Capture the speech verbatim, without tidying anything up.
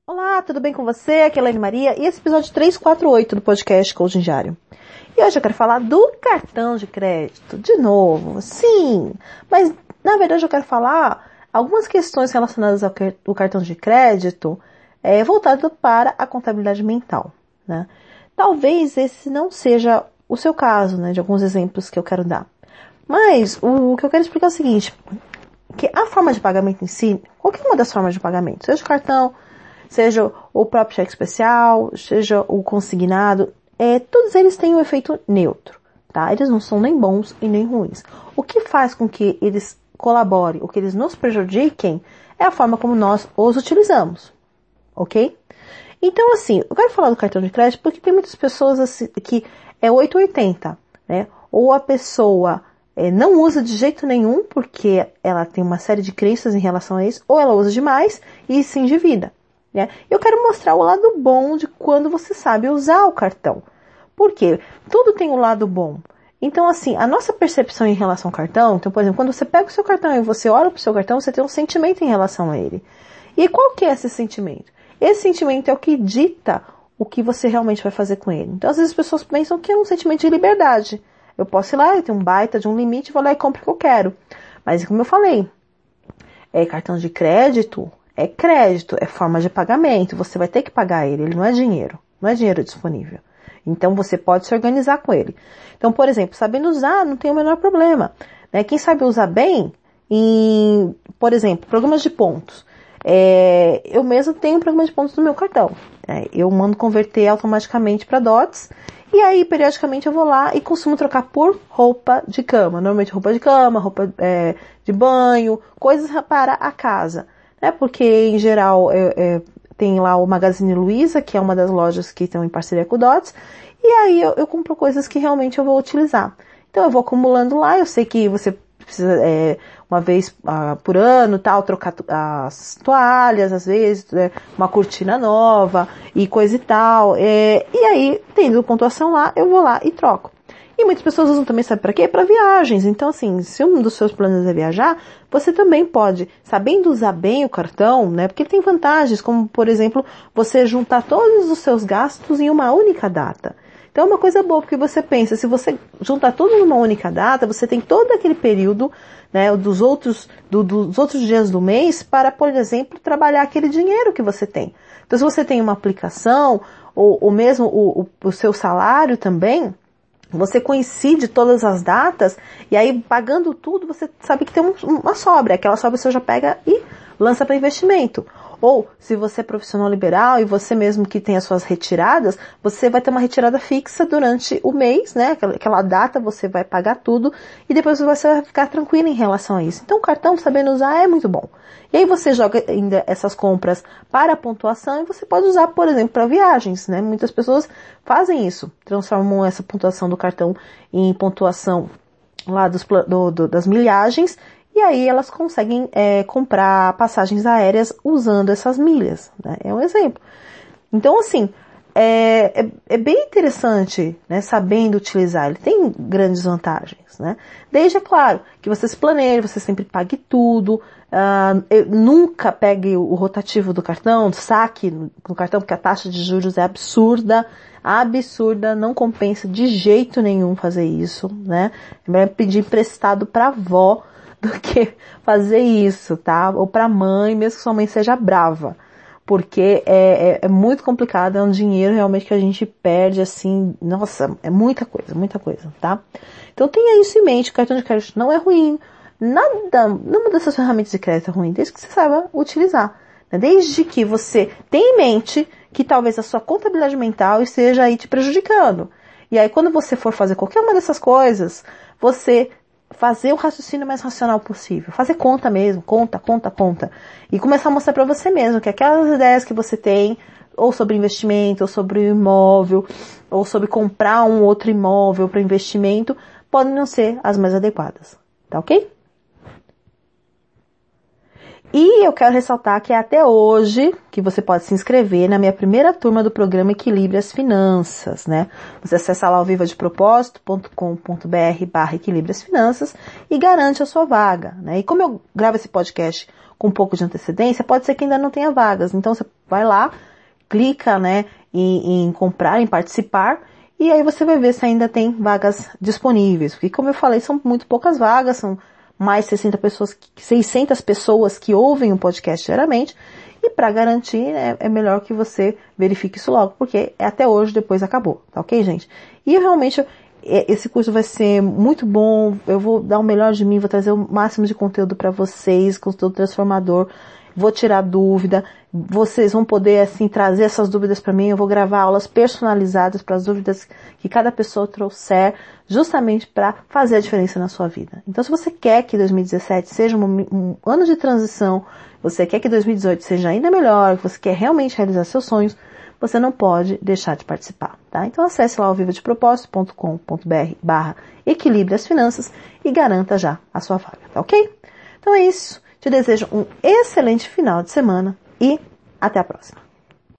Olá, tudo bem com você? Aqui é a Elaine Maria e esse é o episódio trezentos e quarenta e oito do podcast Coaching Diário. E hoje eu quero falar do cartão de crédito, de novo, sim, mas na verdade eu quero falar algumas questões relacionadas ao cartão de crédito é, voltado para a contabilidade mental, né? Talvez esse não seja o seu caso, né, de alguns exemplos que eu quero dar. Mas o que eu quero explicar é o seguinte, que a forma de pagamento em si, qualquer uma das formas de pagamento, seja o cartão, seja o próprio cheque especial, seja o consignado, é, todos eles têm um efeito neutro, tá? Eles não são nem bons e nem ruins. O que faz com que eles colaborem, o que eles nos prejudiquem, é a forma como nós os utilizamos, ok? Então, assim, eu quero falar do cartão de crédito porque tem muitas pessoas assim, que é oito ou oitenta, né? Ou a pessoa é, não usa de jeito nenhum porque ela tem uma série de crenças em relação a isso, ou ela usa demais e se endivida. Né? Eu quero mostrar o lado bom de quando você sabe usar o cartão. Por quê? Tudo tem um lado bom. Então, assim, a nossa percepção em relação ao cartão, então, por exemplo, quando você pega o seu cartão e você olha para o seu cartão, você tem um sentimento em relação a ele. E qual que é esse sentimento? Esse sentimento é o que dita o que você realmente vai fazer com ele. Então, às vezes as pessoas pensam que é um sentimento de liberdade. Eu posso ir lá, eu tenho um baita de um limite, vou lá e compro o que eu quero. Mas, como eu falei, é cartão de crédito... É crédito, é forma de pagamento, você vai ter que pagar ele, ele não é dinheiro, não é dinheiro disponível. Então você pode se organizar com ele. Então, por exemplo, sabendo usar, não tem o menor problema. Né? Quem sabe usar bem, em, por exemplo, programas de pontos. É, eu mesmo tenho um programa de pontos no meu cartão. É, eu mando converter automaticamente para dots, e aí periodicamente eu vou lá e costumo trocar por roupa de cama. Normalmente roupa de cama, roupa é, de banho, coisas para a casa. É porque, em geral, é, é, tem lá o Magazine Luiza, que é uma das lojas que estão em parceria com o Dots, e aí eu, eu compro coisas que realmente eu vou utilizar. Então eu vou acumulando lá, eu sei que você precisa, é, uma vez uh, por ano, tal, trocar as toalhas, às vezes, é, uma cortina nova, e coisa e tal, é, e aí, tendo pontuação lá, eu vou lá e troco. E muitas pessoas usam também, sabe para quê? Para viagens. Então, assim, se um dos seus planos é viajar, você também pode, sabendo usar bem o cartão, né? Porque tem vantagens, como, por exemplo, você juntar todos os seus gastos em uma única data. Então, é uma coisa boa, porque você pensa, se você juntar tudo numa única data, você tem todo aquele período, né, dos outros, do, dos outros dias do mês para, por exemplo, trabalhar aquele dinheiro que você tem. Então, se você tem uma aplicação, ou, ou mesmo o, o, o seu salário também, você coincide todas as datas e aí pagando tudo você sabe que tem um, uma sobra. Aquela sobra você já pega e lança para investimento. Ou se você é profissional liberal e você mesmo que tem as suas retiradas, você vai ter uma retirada fixa durante o mês, né? Aquela, aquela data você vai pagar tudo e depois você vai ficar tranquilo em relação a isso. Então o cartão, sabendo usar, é muito bom. E aí você joga ainda essas compras para a pontuação e você pode usar, por exemplo, para viagens, né? Muitas pessoas fazem isso, transformam essa pontuação do cartão em pontuação lá dos, do, do, das milhagens. E aí elas conseguem é, comprar passagens aéreas usando essas milhas, né? É um exemplo. Então, assim, é, é, é bem interessante, né, sabendo utilizar. Ele tem grandes vantagens, né? Desde, é claro, que você se planeje, você sempre pague tudo, uh, nunca pegue o rotativo do cartão, saque no cartão, porque a taxa de juros é absurda, absurda, não compensa de jeito nenhum fazer isso, né? É melhor pedir emprestado para a avó do que fazer isso, tá? Ou pra mãe, mesmo que sua mãe seja brava. Porque é, é, é muito complicado, é um dinheiro realmente que a gente perde, assim, nossa, é muita coisa, muita coisa, tá? Então tenha isso em mente, o cartão de crédito não é ruim, nada, nenhuma dessas ferramentas de crédito é ruim, desde que você saiba utilizar. Né? Desde que você tenha em mente que talvez a sua contabilidade mental esteja aí te prejudicando. E aí quando você for fazer qualquer uma dessas coisas, você fazer o raciocínio mais racional possível. Fazer conta mesmo, conta, conta, conta. E começar a mostrar para você mesmo que aquelas ideias que você tem, ou sobre investimento, ou sobre o imóvel, ou sobre comprar um outro imóvel para investimento, podem não ser as mais adequadas. Tá ok? E eu quero ressaltar que é até hoje que você pode se inscrever na minha primeira turma do programa Equilibre as Finanças, né? Você acessa lá o viva de propósito ponto com ponto br barra Equilibre as Finanças e garante a sua vaga, né? E como eu gravo esse podcast com um pouco de antecedência, pode ser que ainda não tenha vagas. Então você vai lá, clica, né, em, em comprar, em participar, e aí você vai ver se ainda tem vagas disponíveis. Porque como eu falei, são muito poucas vagas, são mais sessenta pessoas, seiscentas pessoas que ouvem o podcast diariamente, e para garantir, né, é melhor que você verifique isso logo, porque é até hoje, depois acabou, tá ok, gente? E eu realmente, esse curso vai ser muito bom, eu vou dar o melhor de mim, vou trazer o máximo de conteúdo para vocês, conteúdo transformador, vou tirar dúvida, vocês vão poder, assim, trazer essas dúvidas para mim, eu vou gravar aulas personalizadas para as dúvidas que cada pessoa trouxer, justamente para fazer a diferença na sua vida. Então, se você quer que dois mil e dezessete seja um, um ano de transição, você quer que dois mil e dezoito seja ainda melhor, você quer realmente realizar seus sonhos, você não pode deixar de participar, tá? Então, acesse lá o viva de propósito ponto com ponto br barra Equilibre as Finanças e garanta já a sua vaga, tá ok? Então é isso. Te desejo um excelente final de semana e até a próxima.